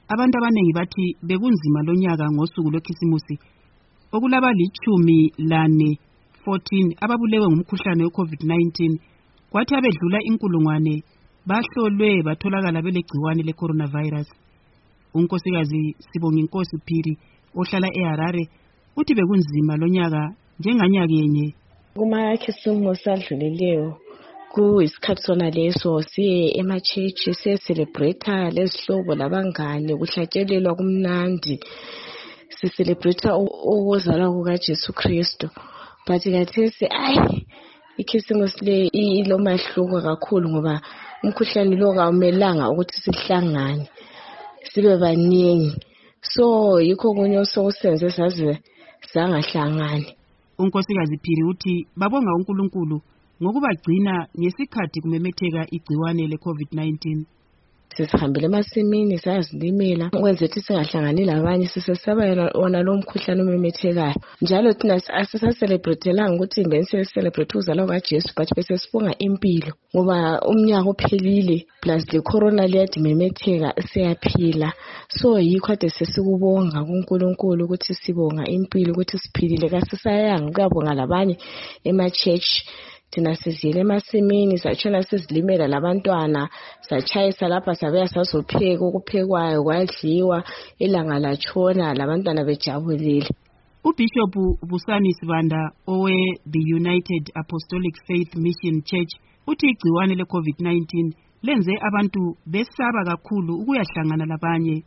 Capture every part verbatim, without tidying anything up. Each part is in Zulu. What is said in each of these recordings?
abantu abaningi bathi bekunzima lonyaka ngosuku lwekhisimusi okulaba lichumi lane fourteen ababulewe ngumkhuhlane we-COVID nineteen kwathi abedlula inkulungwane bahlolwe batholakala belegciwane le-coronavirus. Unkosikazi Sibonginkosi Phiri ohlala eHarare uthi bekunzima lonyaka njenganyaka yenye. Kumakhisimusi adlulileyo kuyisikhathi sona leso siye emachechi siye celebrate lezihlobo labangane kuhlatshelelwa kumnandi si celebrate ukuzalwa kukaJesu Kristu. But kathesi ayi ikhisimusi le ilomahluko kakhulu ngoba umkhuhlane lo kawumelanga ukuthi sihlangane sibe baningi, so yikho kunye sokusenze saze sangahlangani. Unkosikazi Phiri uthi babonga uNkulunkulu ngokubagcina ngesikhathi kumemetheka igciwane le-COVID nineteen. Sisihambile emasimini sayazilimela ukwenza ukuthi singahlangani labanye sisesaba wona lo mkhuhlane omemethekayo. Njalo thina asisacelebratelanga ukuthi ngense celebrate ukuzalwa kukaJesu but bese sibonga impilo ngoba umnyaka uphelile plus le corona liyadimemetheka siyaphila. So yikho kade sesikubonga kuNkulunkulu ukuthi sibonga impilo ukuthi siphilile kasisayanga kuyabonga labanye ema-church. Thina sizile emasimini satshona sizilimela labantwana satshayisa lapha sabeya sazopheka ukuphekwayo kwadliwa ilanga latshona labantwana bejabulile. uBishop Busani Sibanda owe the United Apostolic Faith Mission Church uthi igciwane le-COVID nineteen lenze abantu besaba kakhulu ukuyahlangana labanye.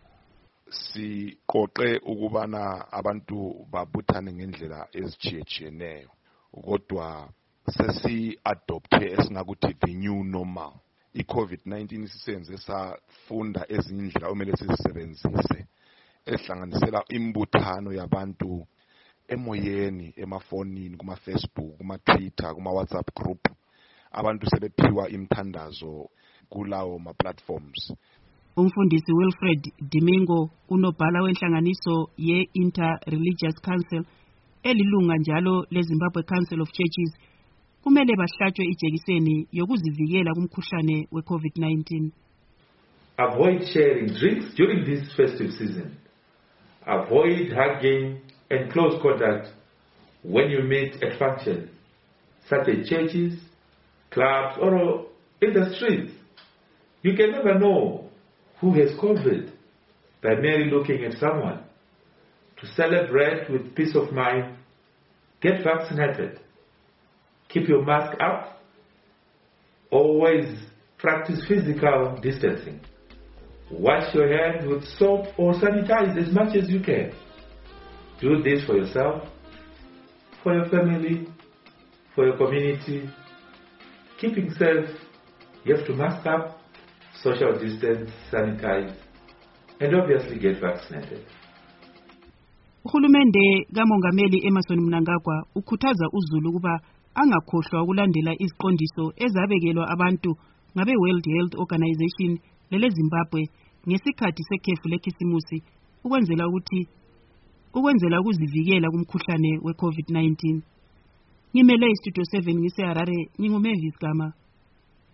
Siqoqe ukubana abantu babuthane ngendlela ezitshiyetshiyeneyo kodwa sesi-adopte esingakuthi the new normal. I-COVID nineteen sisenze safunda ezinye indlela omele sizisebenzise ehlanganisela imbuthano yabantu emoyeni, emafonini, kuma-Facebook, kuma-Twitter, kuma-WhatsApp group. Abantu sebephiwa imthandazo kulawo ma-platforms. Umfundisi Wilfred Dimingo unobhala wenhlanganiso ye-Inter-Religious Council elilunga njalo leZimbabwe Council of Churches kumele bahlatshwe ijekiseni yokuzivikela kumkhuhlane we-COVID nineteen. Avoid sharing drinks during this festive season. Avoid hugging and close contact when you meet at functions, such as churches, clubs, or in the streets. You can never know who has COVID by merely looking at someone. To celebrate with peace of mind, get vaccinated. Keep your mask up. Always practice physical distancing. Wash your hands with soap or sanitize as much as you can. Do this for yourself, for your family, for your community. Keeping safe, you have to mask up, social distance, sanitize, and obviously get vaccinated. Uhulumende kaMongameli Emmerson Mnangagwa ukhuthaza uZulu ukuba angakhohlwa ukulandela iziqondiso ezabekelwa abantu ngabe World Health Organization lele Zimbabwe ngesikhathi sekhefu lekhisimusi ukwenzela ukuthi ukwenzela ukuzivikela kumkhuhlane we-COVID nineteen. Ngimele iStudio seven ngise Harare, nginguMavis Gama.